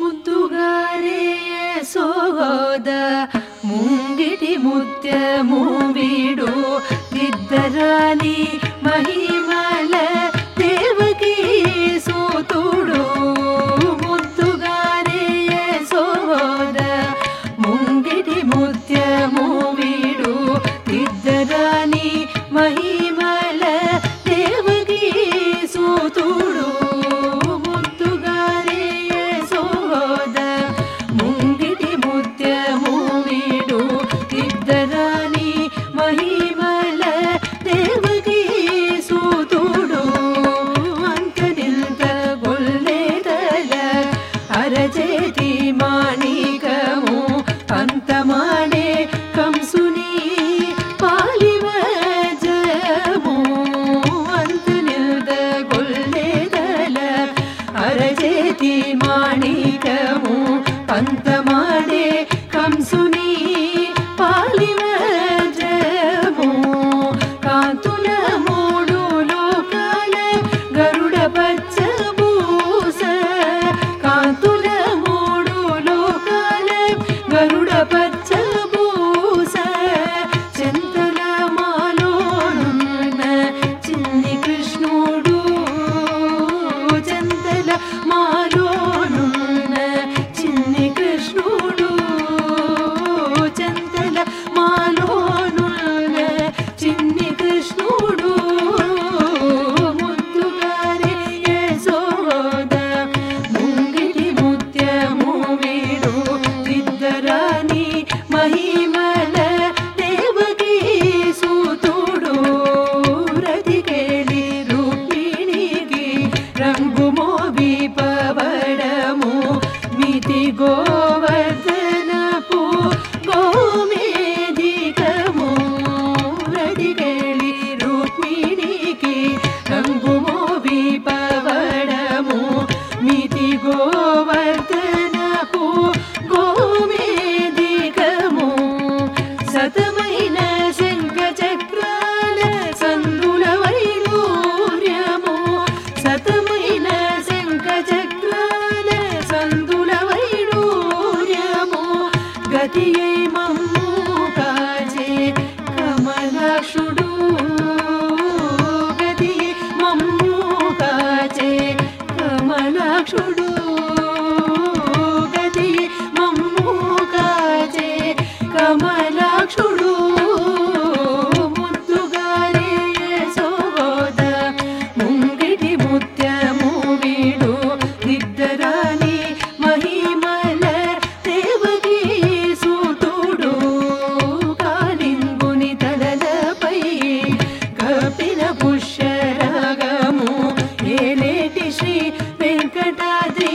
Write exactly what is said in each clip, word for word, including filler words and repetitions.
ముద్దుగారే యశోద ముంగిటి ముత్యము వీడు దిద్దరాని మహిమల దేవకీ సూతుడు. ముద్దుగారే యశోద ముంగిటి ముత్యము వీడు దిద్దరాని మహిమల దేవకీ సూతుడు. ముద్దుగారే యశోద ముంగిటి ముత్యము వీడు దిద్దరాని మహిమల దేవకీ సూతుడు. అంతరింత గొల్లెదల అరచేతి మాణికము అంతమాడే కంసుని పాలివజము. అంతరింత గొల్లెదల అరచేతి మాణికము అంతమాడే కంసుని పాలివజము. కాంతుల మూడు లోకాల గరుడ పచ్చబూస. కాంతుల మూడు లోకాల గరుడ పచ్చబూస. చింతల మాలోనున్న చిన్ని కృష్ణుడు. చింతల మాలోనున్న చిన్ని కృష్ణుడు. చింతల మాలోనున్న చిన్ని కృష్ణుడు. ముద్దుగారే యశోద ముంగిటి ముత్యము వీడు దిద్దరాని మహిమల దేవకీ సూతుడు. రతికేళి రుక్మిణికి రంగు మోవి పవడము మితి గోవర్ధనపు గోమేధికము. రతికేళి రుక్మిణికి రంగు మోవి పవడము మితి గోవర్ధనపు గోమేధికము. సతమైన శంఖ చక్రాల సందుల వైడూర్యము. సతమైన శంఖ చక్రాల సందుల వైడూర్యము. గతియై మమ్ము కాచే కమలాక్షుడు. గతియై మమ్ము కాచే కమలాక్షుడు. గతియై మమ్ము కాచే కమలాక్షుడు. ముద్దుగారే యశోద ముంగిటి ముత్యము వీడు దిద్దరాని మహిమల దేవకీ సూతుడు. కాలింగుని తలలపై కపిల పుష్యరాగము ఏలేటి శ్రీ వెంకటాద్రి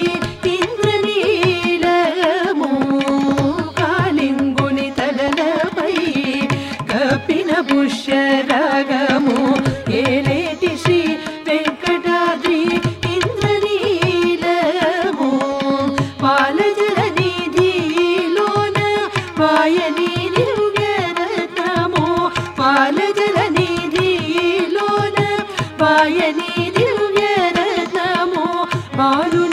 ఇంద్రనీలము. కాలింగుని తలలపై కపిల పుష్యరాగము ఏలేటి శ్రీ వెంకటాద్రి ఇంద్రనీలము. పాలజల నిధిలోన పాయని దివ్యరత్నము. పాలజల నిధిలోన పాయని దివ్యరత్నము. బాలు